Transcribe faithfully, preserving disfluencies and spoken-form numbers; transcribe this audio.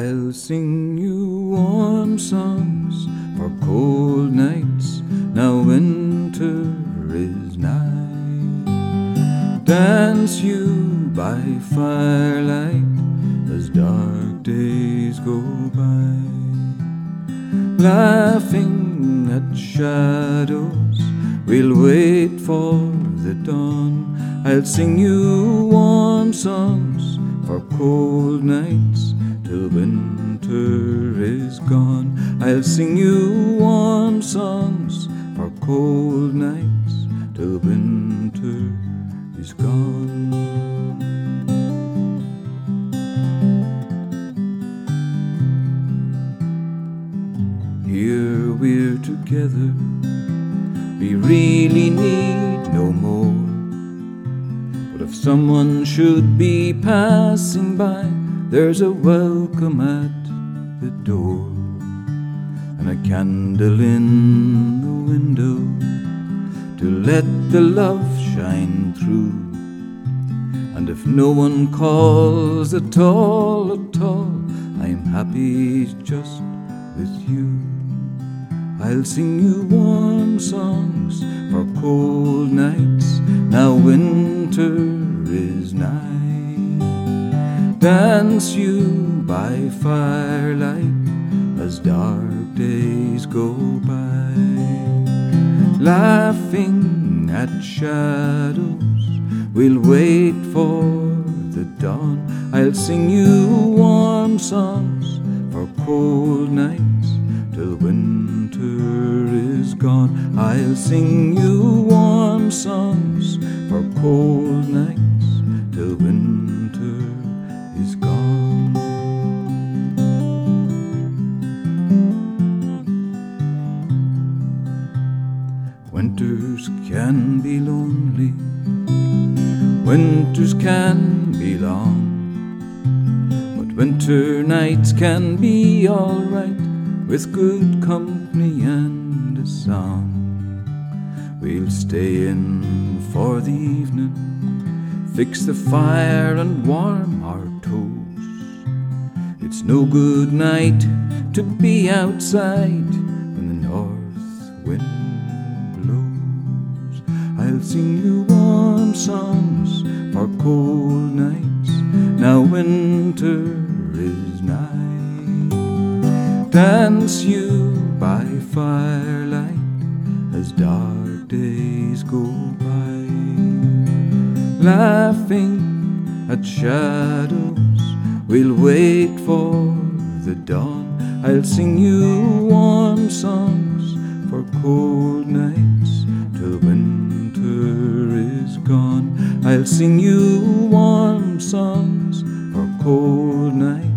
I'll sing you warm songs for cold nights, now winter is nigh. Dance you by firelight as dark days go by, laughing at shadows, we'll wait for the dawn. I'll sing you warm songs for cold nights till winter is gone. I'll sing you warm songs for cold nights till winter is gone. Here we're together, we really need no more. But if someone should be passing by, there's a welcome at the door, and a candle in the window to let the love shine through. And if no one calls at all, at all, I'm happy just with you. I'll sing you warm songs for cold nights, now winter is nigh. Dance you by firelight as dark days go by, laughing at shadows, we'll wait for the dawn. I'll sing you warm songs for cold nights till winter is gone. I'll sing you warm songs for cold nights till winter is gone. Winters can be lonely, winters can be long, but winter nights can be alright with good company and a song. We'll stay in for the evening, fix the fire and warm our toes. It's no good night to be outside when the north wind blows. I'll sing you warm songs for cold nights, now winter is nigh. Dance you by firelight as dark days go by, laughing at shadows, we'll wait for the dawn. I'll sing you warm songs for cold nights till winter is gone. I'll sing you warm songs for cold nights